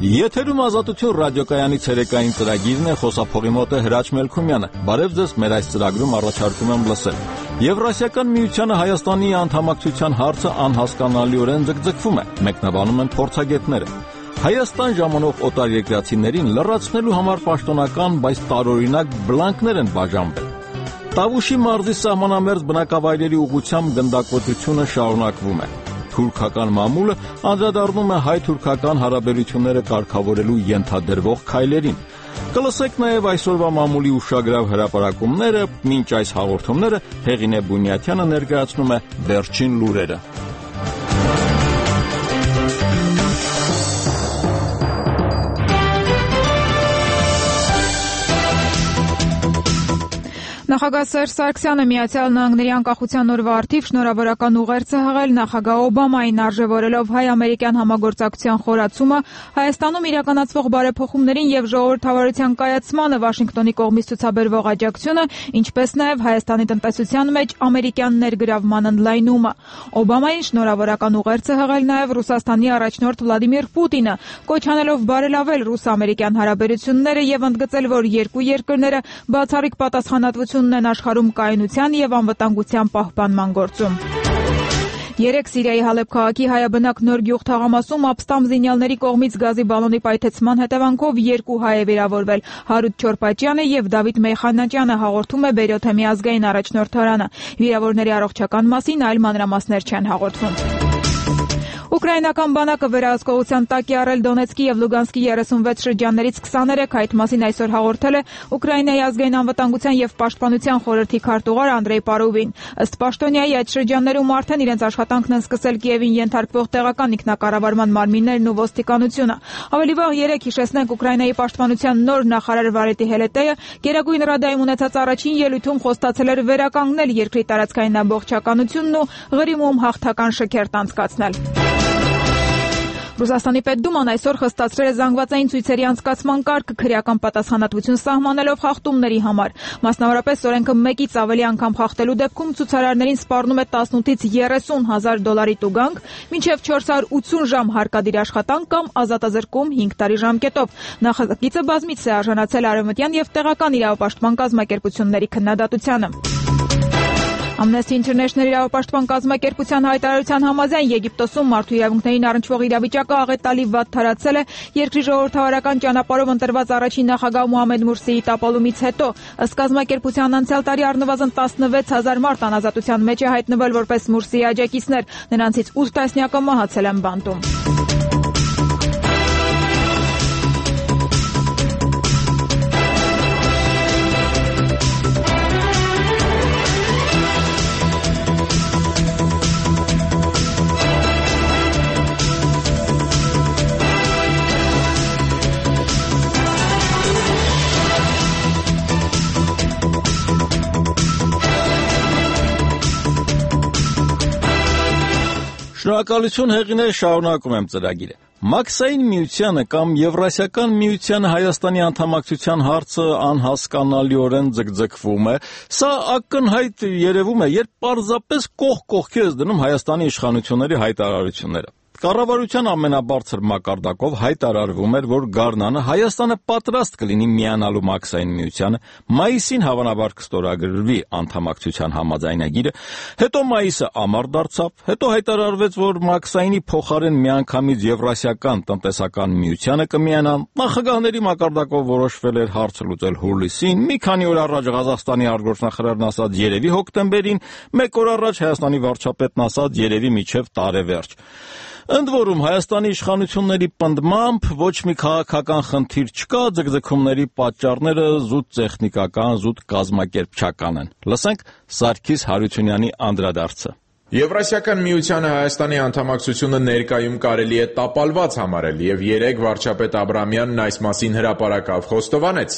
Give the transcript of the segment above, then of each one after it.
Եթերում Ազատություն ռադիոկայանի ցերեկային ծրագիրն է, խոսափողի մոտ է Հրաչ Մելքումյանը։ Բարև ձեզ, մեր այս ծրագրում առաջարկում եմ լսել։ Եվրասիական միությանը Հայաստանի անդամակցության հարցը անհասկանալիորեն ձգձգվում է, մեկնաբանում են փորձագետները։ Հայաստան ժամանող օտարերկրացիներին լրացնելու համար պաշտոնական, բայց տարօրինակ բլանկներ են բաժանվել։ Տավուշի մարզի սահմանամերձ բնակավայրերի ուղղությամբ գնդակոծությունը շարունակվում է։ Թուրքական մամուլը անդրադառնում է հայ-թուրքական հարաբերությունները կարգավորելու ենթադրվող քայլերին։ Կլսեք նաև այսօրվա մամուլի ուշագրավ հրապարակումները, մինչ այս հաղորդումները Հեղինե Բունյաթյանը ներկայացնում է վերջին լուրերը։ Նախագահ Սերժ Սարգսյանը Միացյալ Նահանգների անկախության օրվա առթիվ շնորհավորական ուղերձ է հղել նախագահ Օբամային արժևորելով հայ-ամերիկյան համագործակցության խորացումը, Հայաստանում իրականացվող բարեփոխումներին եւ ժողովրդավարության կայացմանը Վաշինգտոնի կողմից ցուցաբերվող աջակցությունը, ինչպես նաեւ Հայաստանի տնտեսության մեջ ամերիկյան ներգրավման ընդլայնումը։ Օբամային շնորհավորական ուղերձ է հղել նաեւ Ռուսաստանի առաջնորդ Վլադիմիր Պուտինը, կոչ անելով բարելավել ռուս-ամերիկյան հարաբերությունները եւ ընդգծել, որ երկու երկրները բացառիկ պատասխանատվություն են աշխարհում կայունության եւ անվտանգության պահպանման գործում։ Երեկ Սիրիայի Հալեբ քաղաքի հայաբնակ Նոր գյուղ թաղամասում ապստամբ զինյալների կողմից գազի բալոնի պայթեցման հետևանքով 2 հայ է վիրավորվել։ Հարութ Չորպաչյանը եւ Դավիթ Մեյխանաճյանը հաղորդում է Բերյոթեմի ազգային առաջնորդարանը։ Վիրավորների առողջական մասին այլ մանրամասներ չեն հաղորդվում։ Ուկրաինական բանակը վերահսկողության տակ է առել Դոնեցկի եւ Լուգանսկի 36 շրջաններից 23, այդ մասին այսօր հաղորդել է Ուկրաինայի ազգային անվտանգության եւ պաշտպանության խորհրդի քարտուղար Անդրեյ Պարուվին։ Ըստ պաշտոնյայի, այդ շրջաններում արդեն իրենց աշխատանքն են սկսել Կիևին ենթարկվող տեղական ինքնակառավարման մարմիններն ու ոստիկանությունը։ Ավելի վաղ երեկ հիշեցնենք Ուկրաինայի պաշտպանության նոր նախարար Վարետի Հելետեյը Գերագույն ռադայում ունեցած առաջին ելույթում խոստացել էր վերականգնել երկրի տարածքային ամբողջականությունն ու Ղրիմում հաղթական շքերթ անցկացնել։ Ռուսաստանի Պետդուման այսօր խստացրել է զանգվածային ցույցերի անցկացման կարգը քրեական պատասխանատվություն սահմանելով խախտումների համար։ Մասնավորապես օրենքը 1-ից ավելի անգամ խախտելու դեպքում ցուցարարներին սպառնում է 18-ից 30,000 դոլարի տուգանք, մինչև 480 ժամ հարկադիր աշխատանք կամ ազատազրկում 5 տարի ժամկետով։ Նախագիծը բազմիցս է արժանացել արևմտյան եւ տեղական իրավապաշտպան կազմակերպությունների քննադատությանը։ Amnesty International իրավապաշտպան կազմակերպության հայտարարության համաձայն Եգիպտոսում մարդու իրավունքներին առնչվող իրավիճակը աղետալի վատ թարացել է երկրի ժողովրդավարական ճանապարհով ընտրված առաջին նախագահ Մոհամեդ Մուրսիի տապալումից հետո։ Ըստ կազմակերպության անցյալ տարի առնվազն 16,000 մարդ անազատության մեջ է հայտնվել որպես Մուրսիի աջակիցներ, նրանցից 8 տասնյակը մահացել են բանտում։ Շնորհակալություն Հեղինե, շարունակում եմ ծրագիրը։ Մաքսային միությանը կամ Եվրասիական միությանը Հայաստանի անդամակցության հարցը անհասկանալիորեն ձգձգվում է։ Սա ակնհայտ երևում է, երբ պարզապես կողք կողքի ես դնում Հայաստանի իշխանությունների հայտարարությունները։ Կառավարության ամենաբարձր մակարդակով հայտարարվում էր, որ գարնանը Հայաստանը պատրաստ կլինի միանալու Մաքսային միությանը, մայիսին հավանաբար կստորագրվի անդամակցության համաձայնագիրը, հետո մայիսը ամառ դարձավ, հետո հայտարարվեց, որ Մաքսայինի փոխարեն միանգամից Եվրասիական տնտեսական միությանը կմիանան, նախագահների մակարդակով որոշվել էր հարցը լուծել հուլիսին, մի քանի օր առաջ Ղազախստանի արտգործնախարարն ասաց երևի հոկտեմբերին, մեկ օր առաջ Հայաստանի վարչապետն ասաց երևի մինչև տարեվերջ։ Ընդ որում Հայաստանի իշխանությունների պնդմամբ ոչ մի քաղաքական խնդիր չկա, ձգձգումների պատճառները զուտ տեխնիկական, զուտ կազմակերպչական են։ Լսենք Սարգիս Հարությունյանի անդրադարձը։ Եվրասիական միությանը Հայաստանի անդամակցությունը ներկայում կարելի է տապալված համարել եւ երեկ վարչապետ Աբրամյանն այս մասին հրապարակավ խոստովանեց։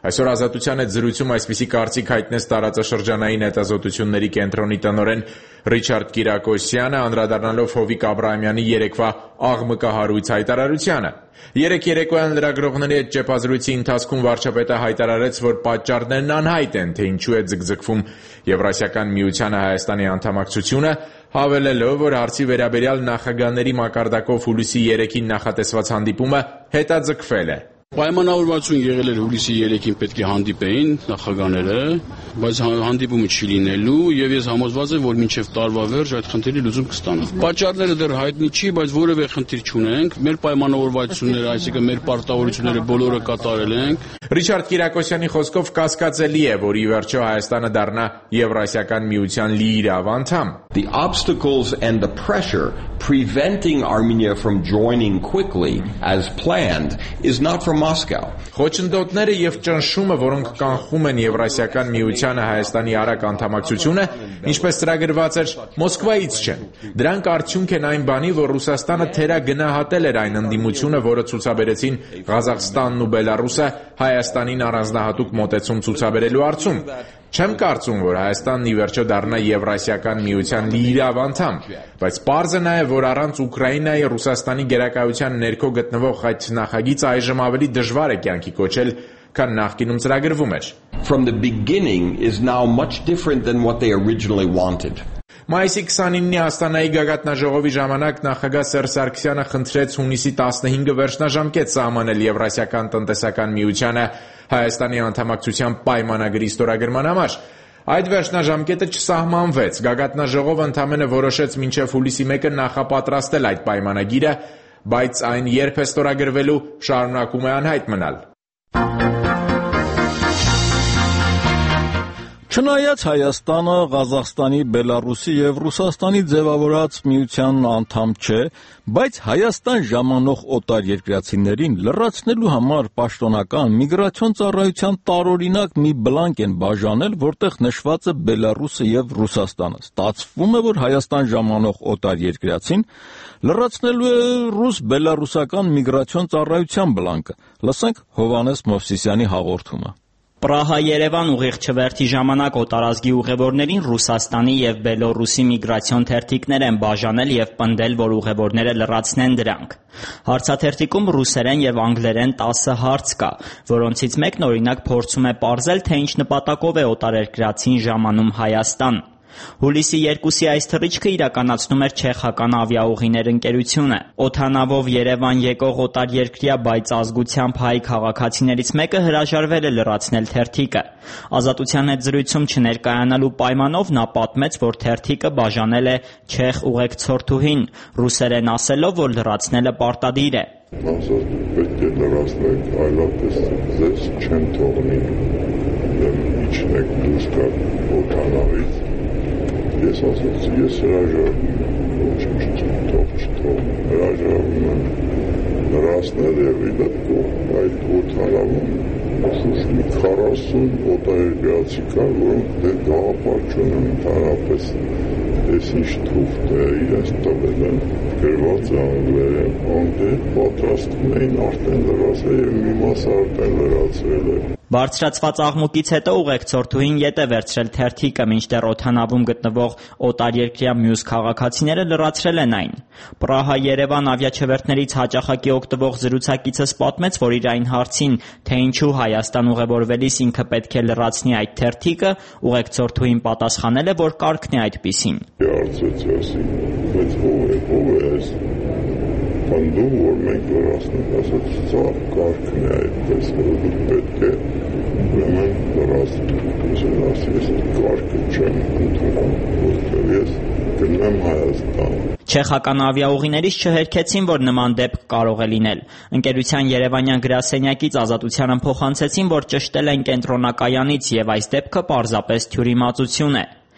Այսօր Ազատության հետ զրույցում այսպիսի կարծիք հայտնեց տարածաշրջանային հետազոտությունների կենտրոնի տնօրեն Ռիչարդ Կիրակոսյանը, անդրադառնալով Հովիկ Աբրահամյանի երեկվա աղմկահարույց հայտարարությանը։ Երեկ երեկոյան լրագրողների հետ ճեպազրույցի ընթացքում վարչապետը հայտարարեց, որ պատճառներն անհայտ են, թե ինչու է ձգձգվում Եվրասիական միությանը Հայաստանի անդամակցությունը, հավելելով, որ հարցի վերաբերյալ նախագահների մակարդակով հուլիսի 3-ին նախատեսված հանդիպումը հետաձգվել է։ Պայմանավորվածություն եղել էր հուլիսի 3-ին պետք է հանդիպեին նախագահները, բայց հանդիպումը չի լինելու եւ ես համոզված եմ, որ մինչեւ տարվա վերջ այդ խնդիրի լուծում կստանա։ Պատճառները դեռ հայտնի չի, բայց որևէ խնդիր չունենք։ Մեր պայմանավորվածությունները, այսինքն մեր պարտավորությունները բոլորը կատարել ենք։ Ռիչարդ Կիրակոսյանի խոսքով կասկածելի է, որ ի վերջո Հայաստանը դառնա Եվրասիական միության լիիրավ անդամ։ The obstacles and the pressure preventing Armenia from joining quickly as planned is not from Moscow. Խոչընդոտները եւ ճնշումը, որոնք կանխում են Եվրասիական միությանը Հայաստանի արագ անդամակցությունը, ինչպես ծրագրված էր, Մոսկվայից չեն։ Դրանք արդյունք են այն բանի, որ Ռուսաստանը թերագնահատել էր այն ընդդիմությունը, որը ցուցաբերեցին Ղազախստանն ու Բելարուսը Հայաստանին առանձնահատուկ մոտեցում ցուցաբերելու հարցում։ Չեմ կարծում, որ Հայաստանն ի վերջո դառնա Եվրասիական միության լիիրավ անդամ, բայց պարզ է նաև, որ առանց Ուկրաինայի Ռուսաստանի գերակայության ներքո գտնվող այդ նախագիծը այժմ ավելի դժվար է կյանքի կոչել, քան նախկինում ծրագրվում էր։ From the beginning is now much different than what they originally wanted. Մայիսի 29-ի Աստանայի գագաթնաժողովի ժամանակ նախագահ Սերժ Սարգսյանը խնդրեց հունիսի 15-ը վերջնաժամկետ սահմանել Եվրասիական տնտեսական միությանը Հայաստանի անդամակցության պայմանագրի ստորագրման համար։ Այդ վերջնաժամկետը չսահմանվեց։ Գագաթնաժողովը ընդամենը որոշեց մինչև հուլիսի 1-ը նախապատրաստել այդ պայմանագիրը, բայց այն երբ է ստորագրվելու, շարունակում է անհայտ մնալ։ Չնայած Հայաստանը Ղազախստանի, Բելարուսի եւ Ռուսաստանի ձևավորած միության անդամ չէ, բայց Հայաստան ժամանող օտարերկրացիներին լրացնելու համար պաշտոնական միգրացիոն ծառայության տարօրինակ մի բլանկ են բաժանել, որտեղ նշված է Բելարուսը եւ Ռուսաստանը։ Ստացվում է, որ Հայաստան ժամանող օտարերկրացին լրացնելու է ռուս-բելարուսական միգրացիոն ծառայության բլանկը։ Լսենք Հովհաննես Մովսիսյանի հաղորդումը։ Պրահա-Երևան ուղիղ չվերթի ժամանակ օտարազգի ուղևորներին Ռուսաստանի եւ Բելոռուսի միգրացիոն թերթիկներ են բաժանել եւ պնդել, որ ուղևորները լրացնեն դրանք։ Հարցաթերթիկում ռուսերեն եւ անգլերեն 10 հարց կա, որոնցից մեկն օրինակ փորձում է պարզել, թե ինչ նպատակով է օտարերկրացին ժամանում Հայաստան։ Հուլիսի 2-ի այս թռիչքը իրականացնում էր չեխական ավիաուղիներ ընկերությունը։ Օդանավով Երևան եկող օտարերկրյա բայց ազգությամբ հայ քաղաքացիներից մեկը հրաժարվել է լրացնել թերթիկը։ Ազատության հետ զրույցում չներկայանալու պայմանով նա պատմեց, որ թերթիկը բաժանել է չեխ ուղեկցորդուհին, ռուսերեն ասելով, որ լրացնելը պարտադիր է։ Ասած պետք է լրացնեք, այլապես ձեզ չեն թողնի, իջնեք դուրս գալ օդանավից։ Ես ասացի, ես հրաժարվում եմ, ոչինչ չթող, հրաժարվում եմ լրացնել եւ իդեպ այդ օդանավում շուտ մի 40 օտարերկրացի կար, որոնք դե գաղափար չունեն ընդհանրապես ես ինչ թուղթ է իրենց տվել են, գրված է անգլերեն, անգլեր պատրաստվում էին արդեն լրացել եւ մի մասը արդեն լրացրել է։ Բարձրացված աղմուկից հետո ուղեկցորդուհին ետ է վերցրել թերթիկը, մինչդեռ օդանավում գտնվող օտարերկրյա մյուս քաղաքացիները լրացրել են այն։ Պրահա-Երևան ավիաչվերթներից հաճախակի օգտվող զրուցակիցս պատմեց, որ իր այն հարցին, թե ինչու Հայաստան ուղևորվելիս ինքը պետք է լրացնի այդ թերթիկը, ուղեկցորդուհին պատասխանել է, որ կարգն է այդպիսին։ Հարցրեցի ասի, բայց ով է այս պնդում, որ մենք լրացնենք, ասաց, սա կարգն է այդպես, որ դուք պետք է ուրեմն լրացնենք, ես կարգը չեմ ընդունում, որտեղ ես գնամ Հայաստան։ Չեխական ավիաուղիներից չհերքեցին, որ նման դեպք կարող է լինել։ Ընկերության երևանյան գրասենյակից Ազատությանը փոխանցեցին, որ ճշտել են կենտրոնակայանից եւ այս դեպքը պարզապես թյուրիմացություն է։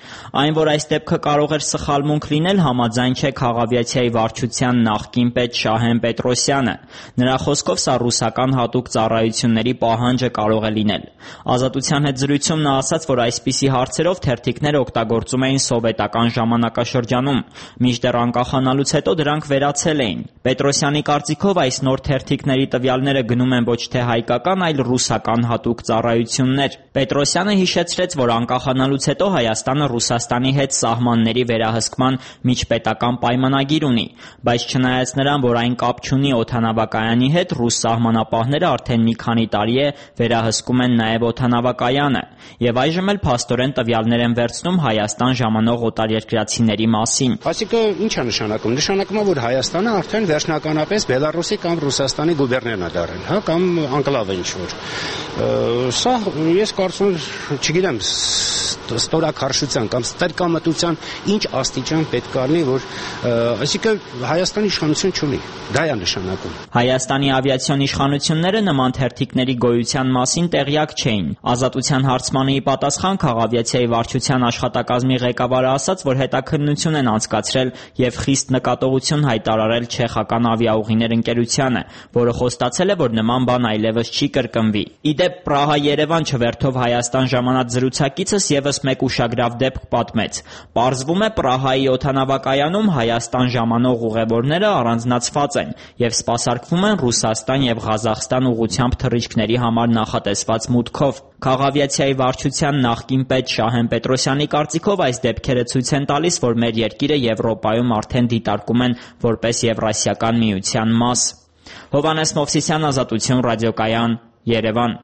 Այն, որ այս դեպքը կարող էր սխալմունք լինել, համաձայն չէ քաղավիացիայի վարչության նախկին պետ Շահեն Պետրոսյանը։ Նրա խոսքով սա ռուսական հատուկ ծառայությունների պահանջը կարող է լինել։ Ազատության հետ զրույցում նա ասաց, որ այսպիսի հարցերով թերթիկները օգտագործում էին սովետական ժամանակաշրջանում, մինչդեռ անկախանալուց հետո դրանք վերացել էին։ Պետրոսյանի կարծիքով այս նոր թերթիկների տվյալները գնում են ոչ թե հայկական, այլ ռուսական հատուկ ծառայություններ։ Պետրոսյանը հիշեցրեց, որ անկախանալուց հետո Հայաստանը Ռուսաստանի հետ սահմանների վերահսկման միջպետական պայմանագիր ունի, բայց չնայած նրան, որ այն կապ չունի օդանավակայանի հետ, ռուս սահմանապահները արդեն մի քանի տարի է վերահսկում են նաև օդանավակայանը, եւ այժմ էլ փաստորեն տվյալներ են վերցնում Հայաստան ժամանող օտարերկրացիների մասին։ Այսինքն ի՞նչ է նշանակում։ Նշանակում է, որ Հայաստանը արդեն վերջնականապես Բելարուսի կամ Ռուսաստանի գուբերներն է դարձել, հա, կամ անկլավ է ինչ-որ։ Սա ես կարծում եմ, չգիտեմ, ստորաքարշության կամ ստրկամտության ինչ աստիճան պետք է լինի, որ այսինքն Հայաստանի իշխանություն չունի։ Դա է նշանակում։ Հայաստանի ավիացիոն իշխանությունները նման թերթիկների գոյության մասին տեղյակ չէին։ Ազատության հարցմանը ի պատասխան քաղավիացիայի վարչության աշխատակազմի ղեկավարը ասաց, որ հետաքննություն են անցկացրել եւ խիստ նկատողություն հայտարարել չեխական ավիաուղիներ ընկերությանը, որը խոստացել է, որ նման բան այլևս չի կրկնվի։ Իդեպ Պրահա-Երևան չվերթով Հայաստան ժամանած զրուցակիցս եւս մեկ ուշագրավ դեպք պատմեց։ Պարզվում է, Պրահայի օդանավակայանում Հայաստան ժամանող ուղևորները առանձնացված են եւ սպասարկվում են Ռուսաստան եւ Ղազախստան ուղղությամբ թռիչքների համար նախատեսված մուտքով։ Քաղավիացիայի վարչության նախկին պետ Շահեն Պետրոսյանի կարծիքով այս դեպքերը ցույց են տալիս, որ մեր երկիրը Եվրոպայում արդեն դիտարկում են որպես Եվրասիական միության մաս։ Հովհաննես Մովսիսյան, Ազատություն ռադիոկայան, Երևան։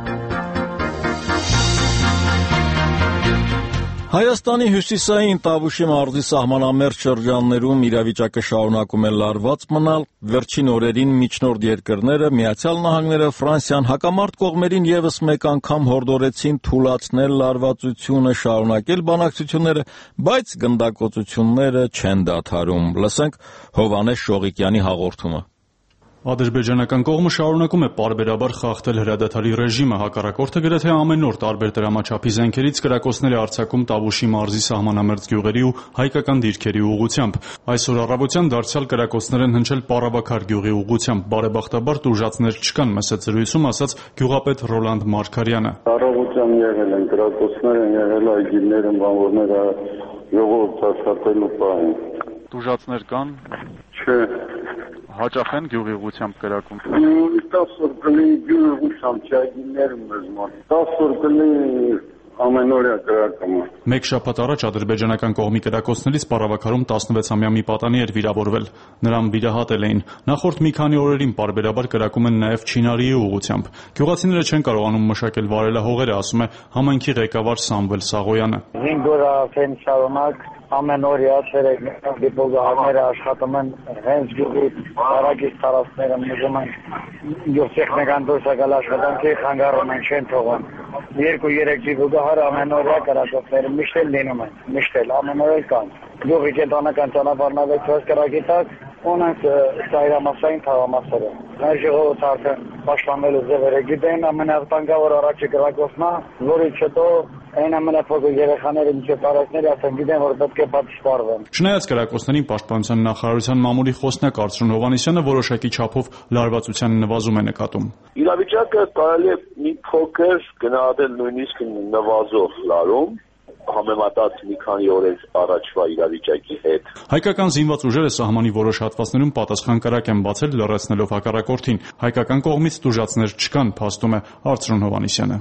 Հայաստանի հյուսիսային Տավուշի մարզի սահմանամերձ շրջաններում իրավիճակը շարունակում է լարված մնալ։ Վերջին օրերին միջնորդ երկրները Միացյալ Նահանգները, Ֆրանսիան հակամարտ կողմերին եւս մեկ անգամ հորդորեցին թուլացնել լարվածությունը, շարունակել բանակցությունները, բայց գնդակոծությունները չեն դադարում։ Լսենք Հովհաննես Շողիկյանի հաղորդումը։ Ադրբեջանական կողմը շարունակում է պարբերաբար խախտել հրադադարի ռեժիմը, հակառակորդը գրեթե ամեն օր տարբեր դրամաչափի զենքերից կրակոցներ է արձակում Տավուշի մարզի սահմանամերձ գյուղերի ու հայկական դիրքերի ուղղությամբ։ Այսօր առավոտյան դարձյալ կրակոցներ են հնչել Պարաբաքար գյուղի ուղղությամբ։ Բարեբախտաբար տուժածներ չկան, մսեց զրույցում ասաց գյուղապետ Ռոլանդ Մարգարյանը։ Առավոտյան եղել են կրակոցներ, են եղել այգիներ, բանվորները ժողովուրդ աշխատելու պահին։ Տուժածներ կան։ Չէ։ Հաճախ են գյուղի ուղղությամբ կրակում։ 10 օր կլի գյուղի ուղղությամբ չայգիներ մեզ մոտ։ 10 օր կլի ամենօրյա կրակումը։ Մեկ շաբաթ առաջ ադրբեջանական կողմի կրակոցներից Պարավաքարում 16-ամյա մի պատանի էր վիրավորվել։ Նրան վիրահատել էին։ Նախորդ մի քանի օրերին պարբերաբար կրակում են նաև Չինարիի ուղղությամբ։ Գյուղացիները չեն կարողանում մշակել վարելահողերը, ասում է համայնքի ղեկավար Սամվել Սաղոյանը։ 5 օր արդեն շարունակ ամենօրյա ցերեկները դիպոզահները աշխատում են հենց գյուղի արագից տարածքները մուժում են գյուղտեխնիկան դուրսակալ աշխատանքի խանգարում են չեն թողում 2-3 դիպոզահար ամենօրյա կրակոցները միշտ էլ լինում են միշտ էլ ամենօրյա կան գյուղի կենտրոնական ճանապարհն ավելացված կրակի տակ ունենք ծայրամասային թաղամասերը մեր ժողովուրդը արդեն պաշտպանելու ձևերը գիտեն ամենավտանգավոր առաջի կրակոցն է որից հետո այն ամենափոքր երեխաները մինչև տարածքները ասեն գիտեն որ պետք է պատասխանվեն։ Չնայած կրակոցներին պաշտպանության նախարարության մամուլի խոսնակ Արծրուն Հովհաննիսյանը որոշակի չափով լարվածության նվազում է նկատում։ Իրավիճակը կարելի է մի փոքր գնահատել նույնիսկ նվազող լարում համեմատած մի քանի օրեր առաջվա իրավիճակի հետ։ Հայկական զինված ուժերը սահմանի որոշ հատվածներում պատասխան կրակ են բացել լռեցնելով հակառակորդին։ Հայկական կողմից տուժածներ չկան, փաստում է Արծրուն Հովհաննիսյանը։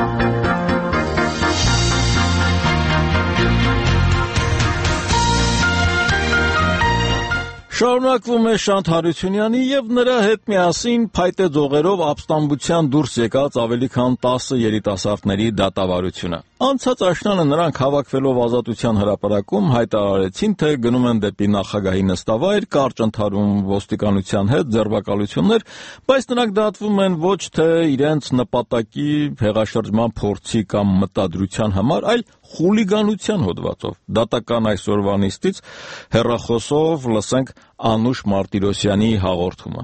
Շարունակվում է Շանթ Հարությունյանի եւ նրա հետ միասին փայտե ձողերով ապստամբության դուրս եկած ավելի քան 10 երիտասարդների դատավարությունը։ Անցած աշնանը նրանք հավաքվելով Ազատության հրապարակում հայտարարեցին, թե գնում են դեպի նախագահի նստավայր, կարճ ընդհարում ոստիկանության հետ ձերբակալություններ, բայց նրանք դատվում են ոչ թե իրենց նպատակի հեղաշրջման փորձի կամ մտադրության համար, այլ խուլիգանության հոդվածով։ Դատական այսօրվա նիստից հեռախոսով լսենք Անուշ Մարտիրոսյանի հաղորդումը։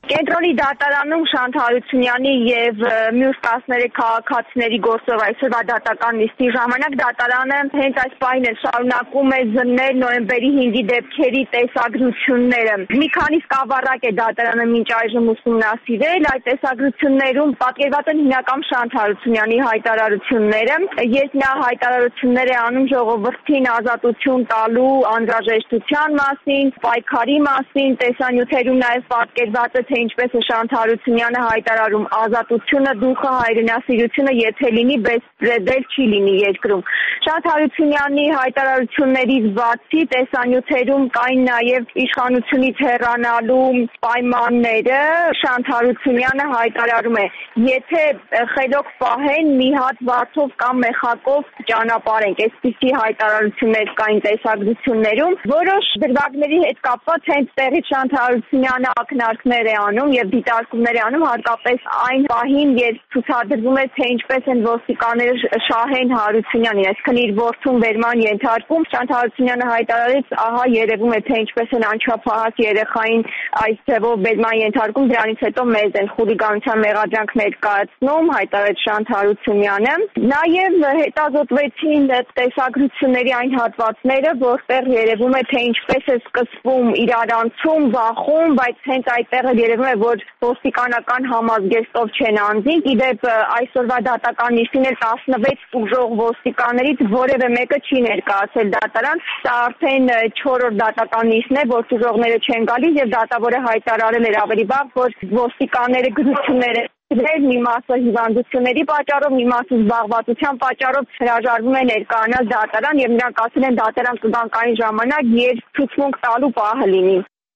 Կենտրոնի դատարանում Շանթ Հարությունյանի եւ մյուս 13 քաղաքացիների գործով այսօրվա դատական նիստի ժամանակ դատարանը հենց այս պահին էլ շարունակում է զննել նոյեմբերի 5-ի դեպքերի տեսագրությունները։ Մի քանի սկավառակ է դատարանը մինչ այժմ ուսումնասիրել, այդ տեսագրություններում պատկերված են հիմնական Շանթ Հարությունյանի հայտարարությունները, երբ նա հայտարարություններ է անում ժողովրդին ազատություն տալու անհրաժեշտության մասին, պայքարի մասին, տեսանյութերում նաև պատկերված է թե ինչպես է Շանթ Հարությունյանը հայտարարում ազատությունը, դուխը, հայրենասիրությունը եթե լինի բեսպրեդել չի լինի երկրում։ Շանթ Հարությունյանի հայտարարություններից բացի տեսանյութերում կային նաև իշխանությունից հեռանալու պայմանները։ Շանթ Հարությունյանը հայտարարում է, եթե խելոք պահեն մի հատ վարդով կամ մեխակով ճանապարհենք, այսպիսի հայտարարություններ կային տեսագրություններում, որոշ դրվագների հետ կապված հենց տեղից Շանթ Հարությունյանը ակնարկներ է անում եւ դիտարկումներ է անում հատկապես այն պահին, երբ ցուցադրվում է թե ինչպես են ոստիկանները Շահեն Հարությունյանին, այսինքն իր որդուն վերման ենթարկում, Շանթ Հարությունյանը հայտարարեց, ահա երևում է թե ինչպես են անչափահաս երեխային այս ձևով վերման ենթարկում, դրանից հետո մեզ են խուլիգանության մեղադրանք ներկայացնում, հայտարարեց Շանթ Հարությունյանը։ Նաեւ հետազոտվեցին տեսագրությունների այն հատվածները, որտեղ երևում է թե ինչպես է սկսվում իրարանցում, բախում, բայց հենց այդտեղ երևում է, որ ոստիկանական համազգեստով չեն անձին։ Իդեպ այսօրվա դատական նիստին էլ 16 ուժող ոստիկաններից որևէ մեկը չի ներկայացել դատարան։ Սա արդեն 4-րդ դատական նիստն է, որ ուժողները չեն գալիս եւ դատավորը հայտարարել էր ավելի վաղ, որ ոստիկանները գրություններ մի մասը հիվանդությունների պատճառով, մի մասը զբաղվածության պատճառով հրաժարվում է ներկայանալ դատարան եւ նրանք ասել են դատարան կգան կային ժամանակ, երբ ցուցմունք տալու պահը լինի։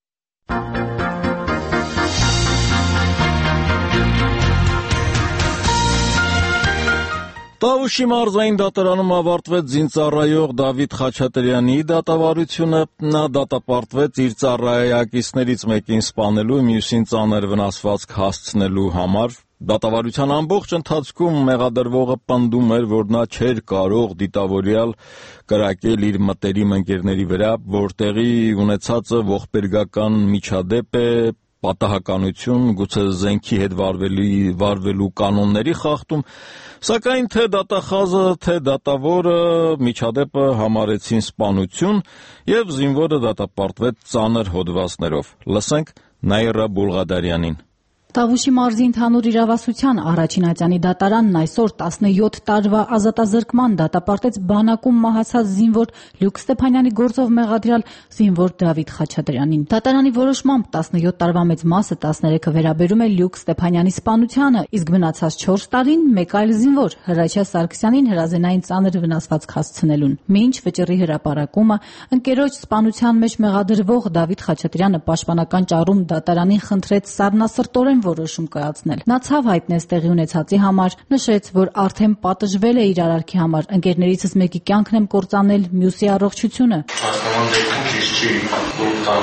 Տավուշի մարզային դատարանում ավարտվեց զինծառայող Դավիթ Խաչատրյանի դատավարությունը, նա դատապարտվեց իր ծառայակիցներից մեկին սպանելու, մյուսին ծանր վնասվածք հասցնելու համար։ Դատավարության ամբողջ ընթացքում մեղադրվողը պնդում էր, որ նա չէր կարող դիտավորյալ կրակել իր մտերիմ ընկերների վրա, որ տեղի ունեցածը ողբերգական միջադեպ է, պատահականություն, գուցե զենքի հետ վարվելու կանոնների խախտում, սակայն թե դատախազը, թե դատավորը միջադեպը համարեցին սպանություն եւ զինվորը դատապարտվեց ծանր հոդվածներով։ Լսենք Նաիրա Բուլղադարյանին։ Տավուշի մարզի ընդհանուր իրավասության առաջին ատյանի դատարանն այսօր 17 տարվա ազատազրկման դատապարտեց բանակում մահացած զինվոր Լյուկ Ստեփանյանի գործով մեղադրյալ զինվոր Դավիթ Խաչատրյանին։ Դատարանի որոշմամբ 17 տարվա մեծ մասը 13-ը վերաբերում է Լյուկ Ստեփանյանի սպանությանը, իսկ մնացած 4 տարին մեկ այլ զինվոր Հրաչյա Սարգսյանին հրազենային ծանր վնասվածք հասցնելուն։ Մինչ վճռի հրապարակումը ընկերոջ սպանության մեջ մեղադրվող Դավիթ Խաչատրյանը պաշտպանական ճառում դատարանին խնդրեց սառնասրտորեն որոշում կայացնել։ Նա ցավ հայտնեց տեղի ունեցածի համար, նշեց, որ արդեն պատժվել է իր արարքի համար, ընկերներիցս մեկի կյանքն եմ կործանել, մյուսի առողջությունը։ Հասկանան դեպքում ճիշտ չի, որ դա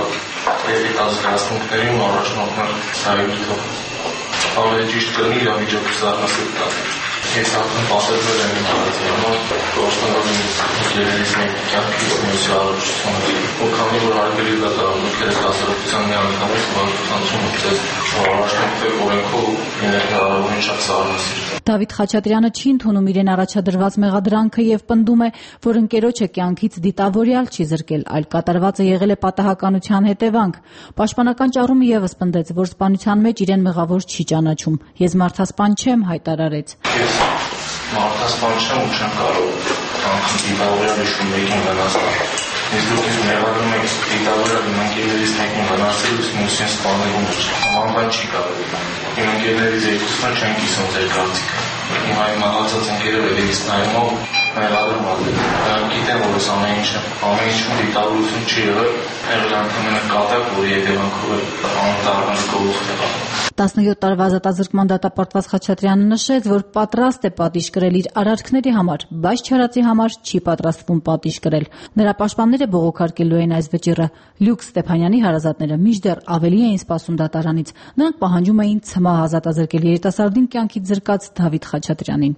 դեպի առաջնորդներ սայլիթով ավելի ճիշտ կլինի իրավիճակը սառնասրտ տալ։ Ես արդեն պատժվել եմ իմ արարքի համար, կործանել եմ ընկերներից մեկի կյանքից, մյուսի առողջությունը։ Ու քանի որ հարգելի դատարան դուք եք հասարակության մի անդամից վարչության ձեզ առաջնորդել օրենքով լինել հնարավորին շատ սառնասիրտ։ Դավիթ Խաչատրյանը չի ընդունում իրեն առաջադրված մեղադրանքը եւ պնդում է, որ ընկերոջը կյանքից դիտավորյալ չի զրկել, այլ կատարվածը եղել է պատահականության հետևանք։ Պաշտպանական ճառումը եւս պնդեց, որ սպանության մեջ իրեն մեղավոր չի ճանաչում։ Ես մարդասպան չեմ, հայտարարեց։ Ես մարդասպան չեմ ու չեմ կարող կյանքից դիտավորյալ իշխում մեկին վնասել։ Ես դուք մեղադրում եք դիտավորյալ իմ ընկերներից մեկին վնասել, իսկ մյուսին սպանելու մեջ։ Անվան չի կարող։ Իմ ընկերներից երկուսն չեն կիսում ձեր կարծիքը։ Հիմա իմ մահացած ընկերը վերևից նայումով մեղադրում ալել։ Գիտեմ, որ ես ամեն ինչում դիտավորություն չի եղել, եղել ընդամենը կատակ, որի հետևանքով է անտարբեր գործ եղել։ 17 տարվա ազատազրկման դատապարտված Խաչատրյանը նշեց, որ պատրաստ է պատիժ կրել իր արարքների համար, բայց չարածի համար չի պատրաստվում պատիժ կրել։ Նրա պաշտպանները բողոքարկելու են այս վճիռը։ Լյուկ Ստեփանյանի հարազատները մինչդեռ ավելի էին սպասում դատարանից։ Նրանք պահանջում էին ցմահ ազատազրկել երիտասարդին կյանքից զրկած Դավիթ Խաչատրյանին։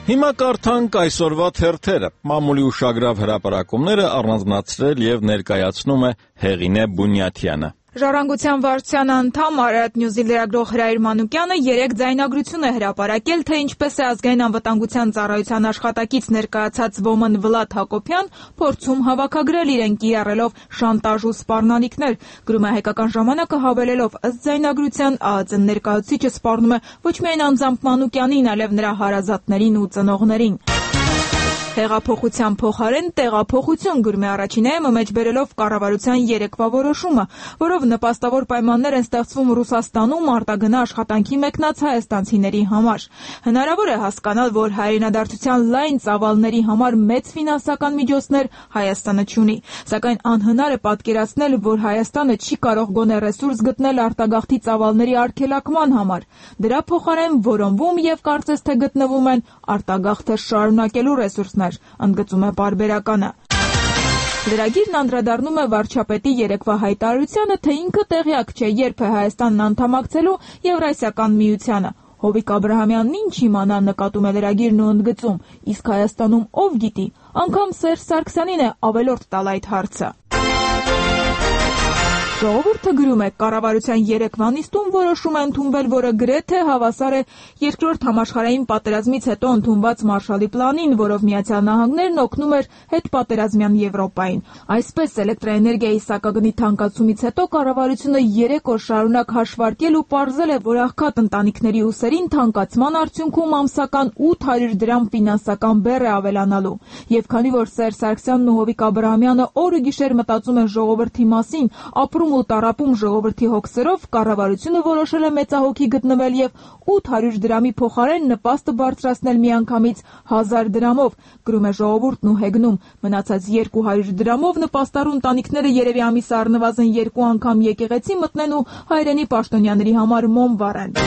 Հիմա կարդանք այսօրվա թերթերը։ Մամուլի ուշագրավ հրապարակումները առանձնացրել եւ ներկայացնում է Հեղինե Բունյաթյանը։ Ժառանգության վարչության անդամ Արարատ Նյուզի լրագրող Հրայր Մանուկյանը 3 ձայնագրություն է հրապարակել, թե ինչպես է ազգային անվտանգության ծառայության աշխատակից ներկայացած ոմն Վլադ Հակոբյան փորձում հավաքագրել իրեն կիրառելով շանտաժ ու սպառնալիքներ։ Գրում է Հայկական ժամանակը հավելելով, ըստ ձայնագրության ԱԱԾ ներկայացուցիչը սպառնում է ոչ միայն անձամբ Մանուկյանին, այլև նրա հարազատներին ու ծնողներին։ Հեղափոխության փոխարեն տեղափոխություն գրում է առաջին ԵՄ մեջ բերելով կառավարության երեկվա որոշումը, որով նպաստավոր պայմաններ են ստեղծվում Ռուսաստանում արտագնա աշխատանքի մեկնած հայաստանցիների համար։ Հնարավոր է հասկանալ, որ հայրենադարձության լայն ծավալների համար մեծ ֆինանսական միջոցներ Հայաստանը չունի, սակայն անհնար է պատկերացնել, որ Հայաստանը չի կարող գոնե ռեսուրս գտնել արտագաղթի ծավալների արգելակման համար։ Դրա փոխարեն որոնվում եւ կարծես թե գտնվում են արտագաղթը շարունակելու ռեսուրսներ, ընդգծում է պարբերականը։ Լրագիրն անդրադառնում է վարչապետի երեկվա հայտարարությանը, թե ինքը տեղյակ չէ, երբ է Հայաստանն անդամակցելու Եվրասիական միությանը։ Հովիկ Աբրահամյանն ինչ իմանա, նկատում է լրագիրն ու ընդգծում, իսկ Հայաստանում ով գիտի, անգամ Սերժ Սարգսյանին է ավելորդ տալ այդ հարցը։ Ժողովուրդը գրում է, կառավարության երեկվա նիստում որոշում է ընդունվել, որը գրեթե հավասար է երկրորդ համաշխարհային պատերազմից հետո ընդունված Մարշալի պլանին, որով Միացյալ Նահանգներն օգնում էր հետպատերազմյան Եվրոպային։ Այսպես էլեկտրաէներգիայի սակագնի թանկացումից հետո կառավարությունը 3 օր շարունակ հաշվարկել ու պարզել է, որ աղքատ ընտանիքների ուսերին թանկացման արդյունքում ամսական 800 դրամ ֆինանսական բեռ է ավելանալու։ Եվ քանի որ Սերժ Սարգսյանն ու Հովիկ Աբրահամյանը օրը գիշեր մտածում են ժողովրդի մասին, ապրում ու տարապում ժողովրդի հոգսերով, կառավարությունը որոշել է մեծահոգի գտնվել եւ 800 դրամի փոխարեն նպաստը բարձրացնել միանգամից 1000 դրամով, գրում է Ժողովուրդն ու հեգնում, մնացած 200 դրամով նպաստառու ընտանիքները երևի ամիս առնվազն 2 անգամ եկեղեցի մտնեն ու հայրենի պաշտոնյաների համար մոմ վառեն։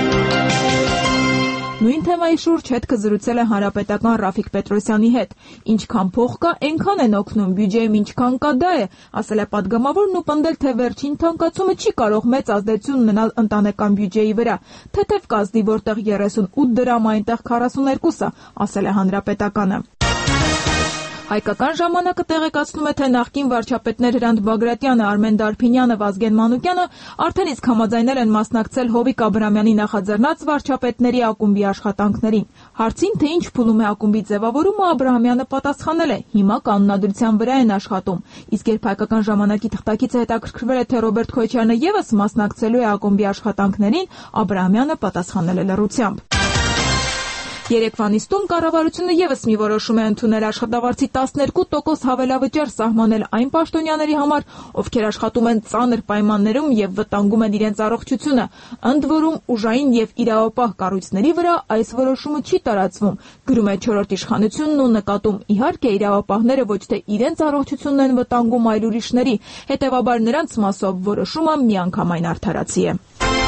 Նույն թեմայի շուրջ հետքը զրուցել է հանրապետական Ռաֆիկ Պետրոսյանի հետ։ Ինչքան փող կա, այնքան են օգնում, բյուջեում ինչքան կա, դա է, ասել է պատգամավորն ու պնդել, թե վերջին թանկացումը չի կարող մեծ ազդեցություն ունենալ ընտանեկան բյուջեի վրա։ Թեթև կազդի, որտեղ 38 դրամ, այնտեղ 42-ը, ասել է հանրապետականը։ Հայկական ժամանակը տեղեկացնում է, թե նախկին վարչապետներ Հրանտ Բագրատյանը, Արմեն Դարփինյանը, Վազգեն Մանուկյանը արդեն իսկ համաձայնել են մասնակցել Հովիկ Աբրահամյանի նախաձեռնած վարչապետների ակումբի աշխատանքներին։ Հարցին, թե ինչ փուլում է ակումբի ձևավորումը, Աբրահամյանը պատասխանել է. հիմա կանոնադրության վրա են աշխատում։ Իսկ երբ Հայկական ժամանակի թղթակիցը հետաքրքրվել է, թե Ռոբերտ Քոչարյանը եւս մասնակցելու է ակումբի աշխատանքներին, Աբրահամյանը պատասխանել է լռությամբ։ Երեկվա նիստում կառավարությունը եւս մի որոշում է ընդունել աշխատավարձի 12% հավելավճար սահմանել այն պաշտոնյաների համար, ովքեր աշխատում են ծանր պայմաններում եւ վտանգում են իրենց առողջությունը։ Ընդ որում ուժային եւ իրավապահ կառույցների վրա այս որոշումը չի տարածվում, գրում է 4-րդ իշխանությունն ու նկատում, իհարկե իրավապահները ոչ թե իրենց առողջությունն են վտանգում, այլ ուրիշների, հետեւաբար նրանց մասով որոշումը միանգամայն արդարացի է։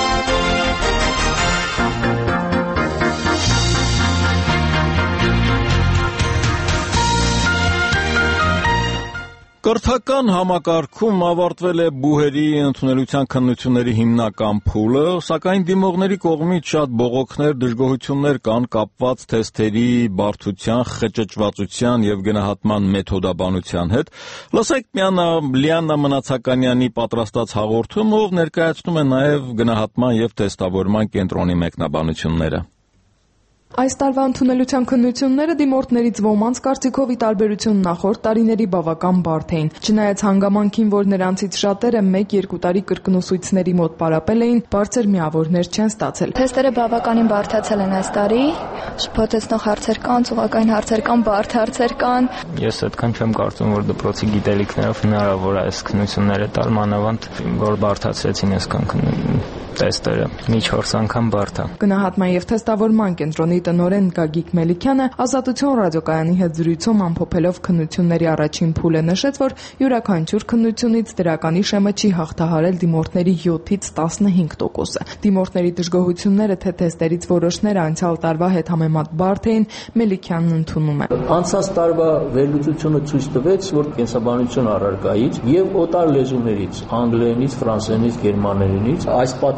Կրթական համակարգում ավարտվել է բուհերի ընդունելության քննությունների հիմնական փուլը, սակայն դիմողների կողմից շատ բողոքներ, դժգոհություններ կան կապված թեստերի բարդության, խճճվածության եւ գնահատման մեթոդաբանության հետ։ Լսեք Լիաննա Մնացականյանի պատրաստած հաղորդումը, ով ներկայացնում է նաեւ գնահատման եւ թեստավորման կենտրոնի մեկնաբանությունները։ Այս տարվա ընդունելության քննությունները դիմորդներից ոմանց կարծիքով ի տարբերություն նախորդ տարիների բավական բարդ էին։ Չնայած հանգամանքին, որ նրանցից շատերը 1-2 տարի կրկնուսույցների մոտ պարապել էին, բարձր միավորներ չեն ստացել։ Թեստերը բավականին բարդացել են այս տարի, շփոթեցնող հարցեր կան, ծուղակային հարցեր կան, բարդ հարցեր կան։ Ես այդքան չեմ կարծում, որ դպրոցի գիտելիքներով հնարավոր է այս քննությունները տալ, մանավանդ որ բարդացրեցին այսքան տեստերը, մի 4 անգամ բարդ է։ Գնահատման եւ թեստավորման կենտրոնի տնօրեն Գագիկ Մելիքյանը Ազատություն ռադիոկայանի հետ զրույցում ամփոփելով քննությունների առաջին փուլը նշեց, որ յուրաքանչյուր քննությունից դրականի շեմը չի հաղթահարել դիմորդների 7-ից 15%-ը։ Դիմորդների դժգոհությունները թե թեստերից որոշները անցյալ տարվա հետ համեմատ բարդ էին, Մելիքյանն ընդունում է։ Անցած տարվա վերլուծությունը ցույց տվեց, որ կենսաբանություն առարկայից եւ օտար լեզուներից, անգլերենից, ֆրանսերենից, գերմաներենից այս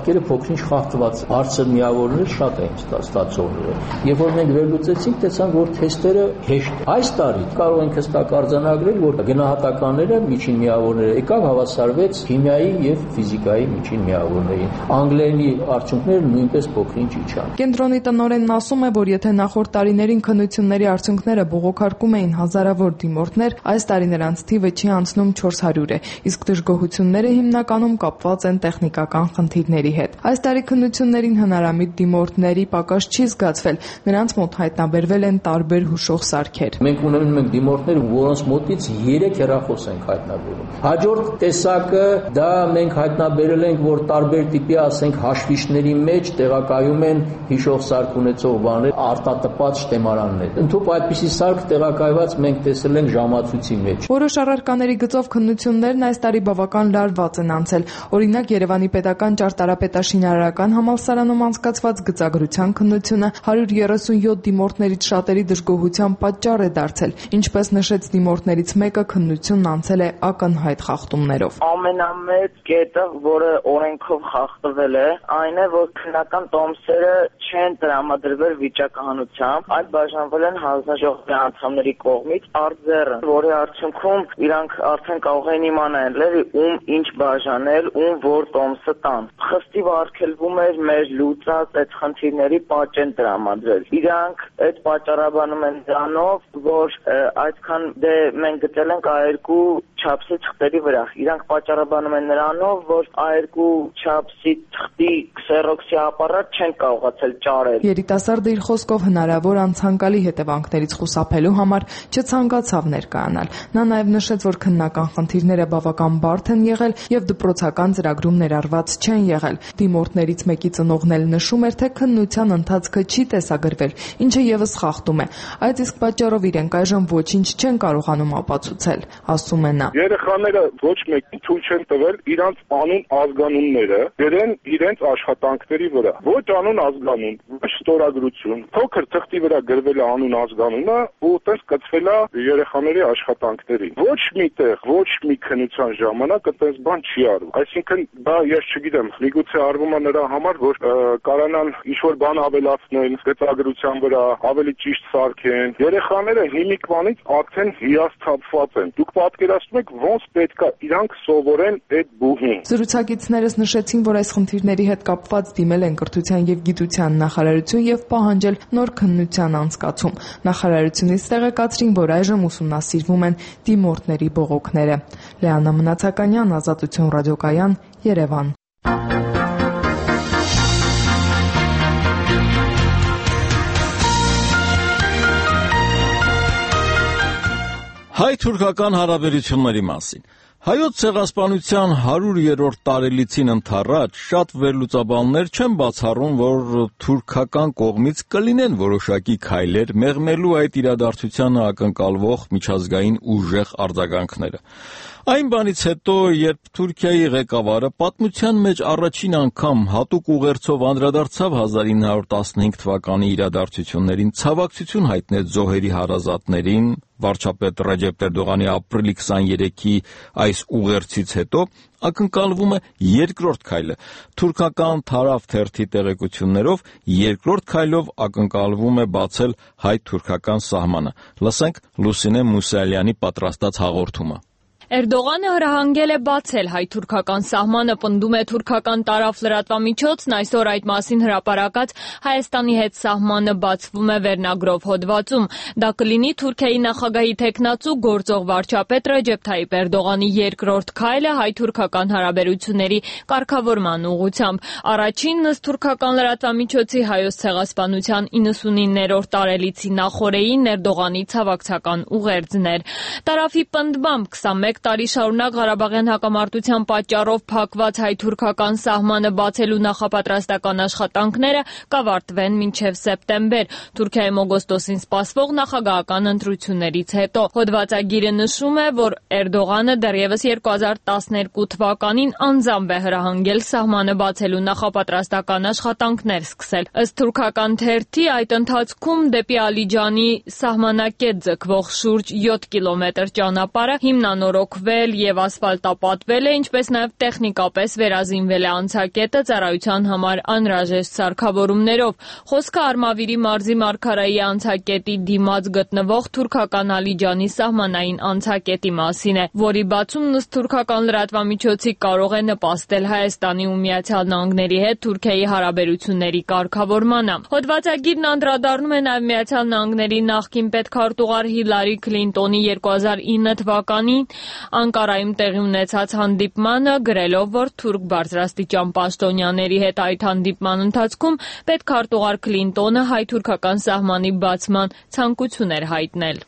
պատկերը փոքրինչ խախտված հարցը միավորներ շատ էին ստացողները։ Երբ որ մենք վերլուծեցինք, տեսանք, որ թեստերը հեշտ։ Այս տարի կարող ենք հստակ արձանագրել, որ գնահատականները միջին միավորները եկավ հավասարվեց քիմիայի եւ ֆիզիկայի միջին միավորներին։ Անգլերենի արդյունքները նույնպես փոքրինչ իջան։ Կենտրոնի տնօրենն ասում է, որ եթե նախորդ տարիներին քննությունների արդյունքները բողոքարկում էին հազարավոր դիմորդներ, այս տարի նրանց թիվը չի անցնում 400 է, իսկ դժգոհությունները հիմնականում կապված են տեխնիկական խնդիրների հետ։ Այս տարի քննություններին հնարամիտ դիմորդների պակաս չի զգացվել, նրանց մոտ հայտնաբերվել են տարբեր հուշող սարքեր։ Մենք ունենում ենք դիմորդներ, որոնց մոտից 3 հեռախոս ենք հայտնաբերում։ Հաջորդ տեսակը դա մենք հայտնաբերել ենք, որ տարբեր տիպի, ասենք, հաշվիչների մեջ տեղակայում են հիշող սարք ունեցող բաներ, արտատպած շտեմարաններ։ Ընդհանուր այդպիսի սարք տեղակայված մենք տեսել ենք ժամացույցի մեջ։ Որոշ առարկաների գծով քննություններն այս տարի բավական լարված են անցել։ Օրինակ Երևանի պետական ճարտարապետաշինարարական համալսարանում անցկացված գծագրության քննությունը 137 դիմորդներից շատերի դժգոհության պատճառ է դարձել։ Ինչպես նշեց դիմորդներից մեկը, քննությունն անցել է ակնհայտ խախտումներով։ Ամենամեծ կետը, որը օրենքով խախտվել է, այն է, որ քննական տոմսերը չեն տրամադրվել վիճակահանությամբ, այլ բաժանվել են հանձնաժողովի անդամների կողմից արձեռն, որի արդյունքում իրանք արդեն կարող են իմանալ, ում ինչ բաժանել, ում որ տոմսը տան։ Խստիվ արգելվում էր մեր լուծած այդ խնդիրների պատճեն տրամադրել։ Իրանք այդ պատճառաբանում են դրանով, որ այդքան մենք գտել ենք A2 չափսի թղթերի վրա։ Իրանք պատճառաբանում են նրանով, որ A2 չափսի թղթի քսերոքսի ապարատ չեն կարողացել ճարել։ Երիտասարդը իր խոսքով հնարավոր անցանկալի հետևանքներից խուսափելու համար չցանկացավ ներկայանալ։ Նա նաև նշեց, որ քննական խնդիրները բավական բարդ են եղել եւ դպրոցական ծրագրում ներառված չեն եղել։ Դիմորդներից մեկի ծնողն էլ նշում էր, թե քննության ընթացքը չի տեսագրվել, ինչը եւս խախտում է։ Այդ իսկ պատճառով իրենք այժմ ոչինչ չեն կարողանում ապացուցել, ասում է նա։ Երեխաները ոչ մեկին թույլ չեն տվել իրանց անուն ազգանունները գրեն իրենց աշխատանքների վրա։ Ոչ անուն ազգանուն, ոչ ստորագրություն։ Փոքր թղթի վրա գրվել է անուն ազգանունը ու այդպես կցվել է երեխաների աշխատանքներին։ Ոչ միտեղ, ոչ մի քննության ժամանակ այդպես բան չի արվում։ Այսինքն դա ես չգիտեմ, միգուցե արվում է նրա համար, որ կարանան ինչ-որ բան ավելացնել գծագրության վրա, ավելի ճիշտ սարքեն։ Երեխաները հիմիկվանից արդեն հիասթափված են։ Դուք պատկերացնում եք ոնց պետք է իրանք սովորեն այդ բուհին։ Զրուցակիցներս նշեցին, որ այս խնդիրների հետ կապված դիմել են Կրթության եւ Գիտության նախարարություն եւ պահանջել նոր քննության անցկացում։ Նախարարությունից տեղեկացրին, որ այժմ ուսումնասիրվում են դիմորդների բողոքները։ Լեանա Մնացականյան, Ազատություն ռադիոկայան, Երևան։ Հայ-թուրքական հարաբերությունների մասին։ Հայոց ցեղասպանության 100-րդ տարելիցին ընդառաջ շատ վերլուծաբաններ չեն բացառում, որ թուրքական կողմից կլինեն որոշակի քայլեր մեղմելու այդ իրադարձությանը ակնկալվող միջազգային ուժեղ արձագանքները։ Այն բանից հետո, երբ Թուրքիայի ղեկավարը պատմության մեջ առաջին անգամ հատուկ ուղերձով անդրադարձավ 1915 թվականի իրադարձություններին, ցավակցություն հայտնեց զոհերի հարազատներին, վարչապետ Ռեջեփ Էրդողանի ապրիլի 23-ի այս ուղերձից հետո ակնկալվում է երկրորդ քայլը։ Թուրքական Թարավ թերթի տեղեկություններով երկրորդ քայլով ակնկալվում է բացել հայ-թուրքական սահմանը։ Լսենք Լուսինե Մուսալյանի պատրաստած հաղորդումը։ Էրդողանը հրահանգել է բացել հայ-թուրքական սահմանը, պնդում է թուրքական Տարաֆ լրատվամիջոցն, այսօր այդ մասին հրապարակած Հայաստանի հետ սահմանը բացվում է վերնագրով հոդվածում։ Դա կլինի Թուրքիայի նախագահի տեխնացու գործող վարչապետ Ռեջեփ Թայիփ Էրդողանի երկրորդ քայլը հայ-թուրքական հարաբերությունների կարգավորման ուղղությամբ։ Առաջինն ըստ թուրքական լրատվամիջոցի Հայոց ցեղասպանության 99-րդ տարելիցի նախօրեին Էրդողանի ցավակցական ուղերձն էր։ Տարաֆի պնդմամբ 21 տարի շարունակ Ղարաբաղյան հակամարտության պատճառով փակված հայ-թուրքական սահմանը բացելու նախապատրաստական աշխատանքները կավարտվեն մինչև սեպտեմբեր, Թուրքիայում օգոստոսին սպասվող նախագահական ընտրություններից հետո։ Հոդվածագիրը նշում է, որ Էրդողանը դեռևս 2012 թվականին անձամբ է հրահանգել սահմանը բացելու նախապատրաստական աշխատանքներ սկսել։ Ըստ թուրքական թերթի, այդ ընթացքում դեպի Ալիջանի սահմանակետ ձգվող շուրջ 7 կիլոմետր ճանապարհը հիմնանորոգ փոկվել եւ ասֆալտապատվել է, ինչպես նաեւ տեխնիկապես վերազինվել է անցակետը ծառայության համար անհրաժեշտ սարքավորումներով։ Խոսքը Արմավիրի մարզի Մարգարայի անցակետի դիմաց գտնվող թուրքական Ալիջանի սահմանային անցակետի մասին է, որի բացումն ըստ թուրքական լրատվամիջոցի կարող է նպաստել Հայաստանի ու Միացյալ Նահանգների հետ Թուրքիայի հարաբերությունների կարգավորմանը։ Հոդվածագիրն անդրադառնում է նաև Միացյալ Նահանգների նախկին պետքարտուղար Հիլարի Քլինտոնի 2009 թվականին Անկարայում տեղի ունեցած հանդիպմանը, գրելով, որ թուրք բարձրաստիճան պաշտոնյաների հետ այդ հանդիպման ընթացքում պետքարտուղար Քլինտոնը հայ-թուրքական սահմանի բացման ցանկություն էր հայտնել։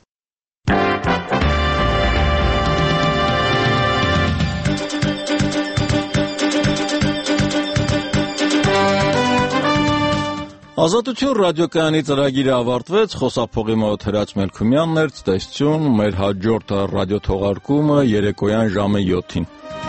Ազատություն ռադիոկայանի ծրագիրը ավարտվեց, խոսափողի մոտ Հրաչ Մելքումյանն էր, ցտեսություն, մեր հաջորդ ռադիոթողարկումը երեկոյան ժամը 7-ին։